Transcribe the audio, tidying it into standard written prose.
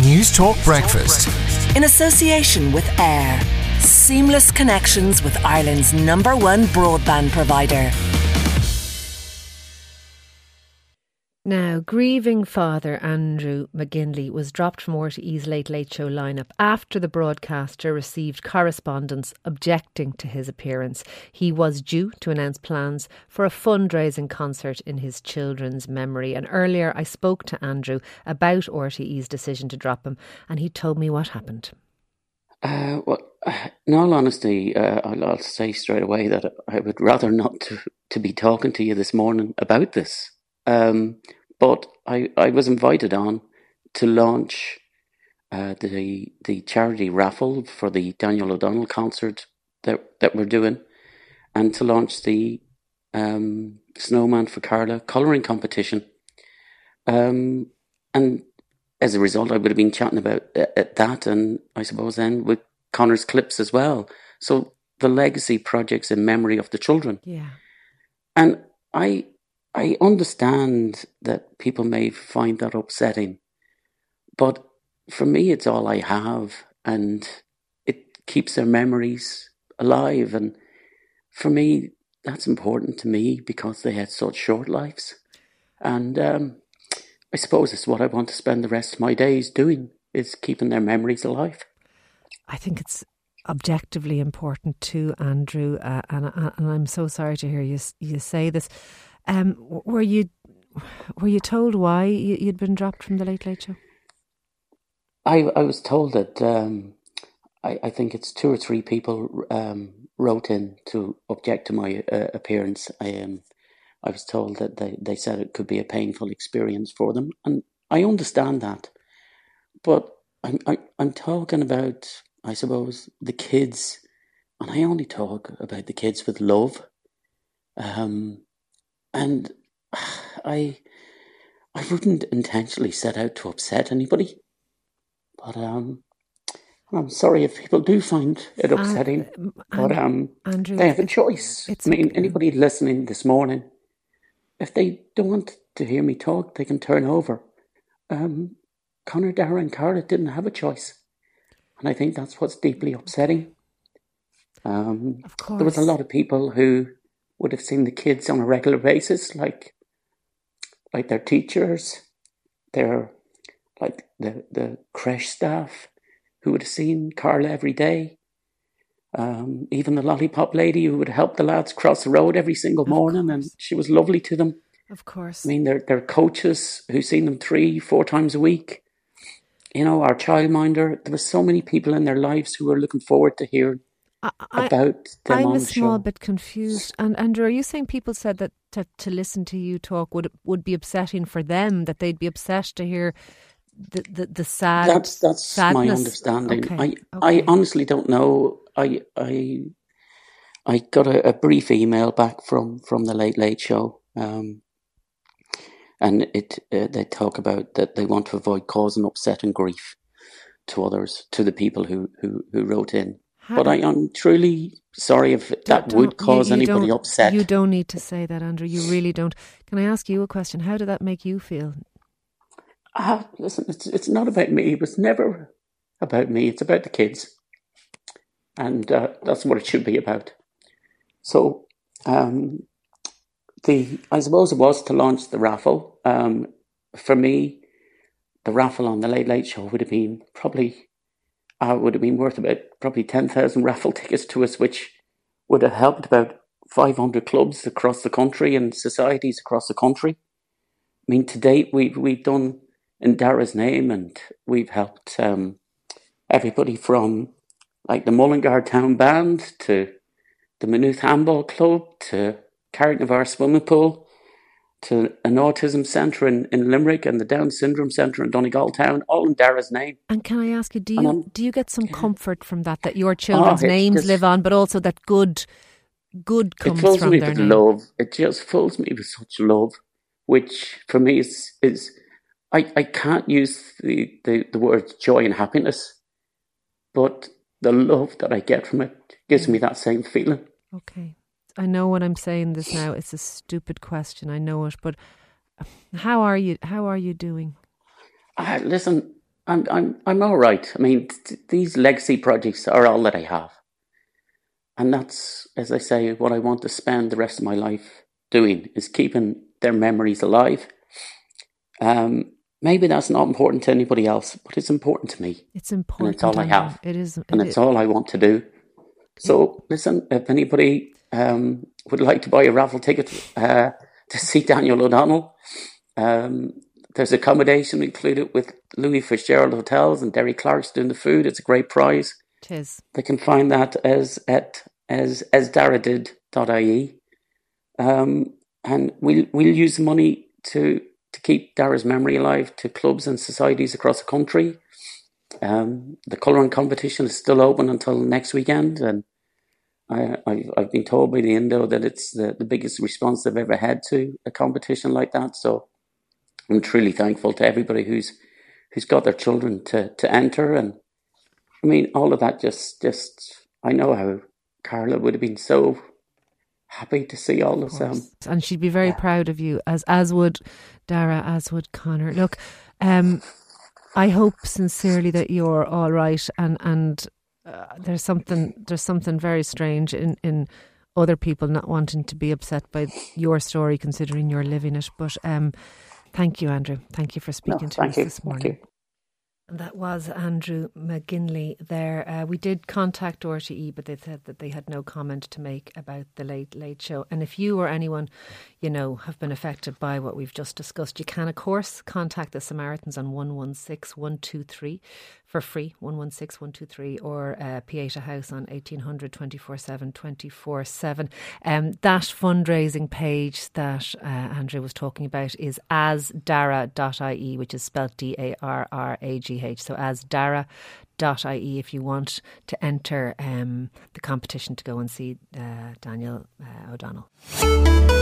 News Talk Breakfast. In association with AIR. Seamless connections with Ireland's #1 broadband provider. Now, grieving father Andrew McGinley was dropped from RTE's Late Late Show lineup after the broadcaster received correspondence objecting to his appearance. He was due to announce plans for a fundraising concert in his children's memory. And earlier I spoke to Andrew about RTE's decision to drop him, and he told me what happened. In all honesty, I'll say straight away that I would rather not to be talking to you this morning about this. But I was invited on to launch the charity raffle for the Daniel O'Donnell concert that we're doing, and to launch the Snowman for Carla colouring competition. And as a result, I would have been chatting about that, and I suppose then with Connor's clips as well. So the legacy projects in memory of the children. Yeah. And I understand that people may find that upsetting, but for me, it's all I have, and it keeps their memories alive. And for me, that's important to me because they had such short lives. And I suppose it's what I want to spend the rest of my days doing, is keeping their memories alive. I think it's objectively important too, Andrew, and I'm so sorry to hear you say this. Were you told why you'd been dropped from the Late Late Show? I was told that I think it's 2 or 3 people wrote in to object to my appearance. I was told that they said it could be a painful experience for them, and I understand that. But I'm talking about, I suppose, the kids, and I only talk about the kids with love. And I wouldn't intentionally set out to upset anybody, but I'm sorry if people do find it upsetting. But Andrew, they have a choice. I mean, anybody listening this morning, if they don't want to hear me talk, they can turn over. Connor, Dara and Carla didn't have a choice, and I think that's what's deeply upsetting. Of course, there was a lot of people who would have seen the kids on a regular basis, like their teachers, their the creche staff, who would have seen Carla every day. Even the lollipop lady who would help the lads cross the road every single morning, and she was lovely to them. Of course. I mean, their coaches who seen them 3-4 times a week. You know, our childminder. There were so many people in their lives who were looking forward to hearing about them on the show. I'm a small bit confused. And Andrew, are you saying people said that to listen to you talk would be upsetting for them, that they'd be upset to hear the sad? That's sadness? my understanding. Okay. I honestly don't know. I got a brief email back from the Late Late Show, and they talk about that they want to avoid causing upset and grief to others, to the people who wrote in. But I'm truly sorry if that would cause anybody upset. You don't need to say that, Andrew. You really don't. Can I ask you a question? How did that make you feel? Listen, it's not about me. It was never about me. It's about the kids. And that's what it should be about. So, I suppose it was to launch the raffle. For me, the raffle on the Late Late Show would have been worth about probably 10,000 raffle tickets to us, which would have helped about 500 clubs across the country and societies across the country. I mean, to date, we've done in Dara's name, and we've helped everybody from like the Mullingar Town Band to the Maynooth Handball Club to Carricknavar Swimming Pool to an autism centre in Limerick and the Down Syndrome Centre in Donegal Town, all in Dara's name. And can I ask you, do you get some comfort from that your children's names live on, but also that good comes from their name? It fills me with love. It just fills me with such love, which for me is I can't use the words joy and happiness, but the love that I get from it gives me that same feeling. Okay. I know what I'm saying this now. It's a stupid question. I know it, but how are you doing? Listen, I'm all right. I mean, these legacy projects are all that I have. And that's, as I say, what I want to spend the rest of my life doing, is keeping their memories alive. Maybe that's not important to anybody else, but it's important to me. It's important. And it's all I have. It is. And it's all I want to do. So, listen, if anybody would like to buy a raffle ticket to see Daniel O'Donnell, there's accommodation included with Louis Fitzgerald Hotels, and Derry Clark's doing the food. It's a great prize. It is. They can find that as daradid.ie. And we'll use the money to keep Dara's memory alive to clubs and societies across the country. The colouring competition is still open until next weekend, and I've been told by the Indo that it's the biggest response they've ever had to a competition like that. So I'm truly thankful to everybody who's got their children to enter. And I mean, all of that just I know how Carla would have been so happy to see all of them. And she'd be very proud of you, as would Dara, as would Conor. Look, I hope sincerely that you're all right, and there's something very strange in other people not wanting to be upset by your story, considering you're living it. But thank you, Andrew. Thank you for speaking to us this morning. Thank you. And that was Andrew McGinley there. We did contact RTE, but they said that they had no comment to make about the Late Show. And if you or anyone, have been affected by what we've just discussed, you can, of course, contact the Samaritans on 116 123 for free, 116 123, or Pieta House on 1800 24/7 24/7. That fundraising page that Andrew was talking about is asdara.ie, which is spelled DARRAGH. So asdara.ie if you want to enter the competition to go and see Daniel O'Donnell.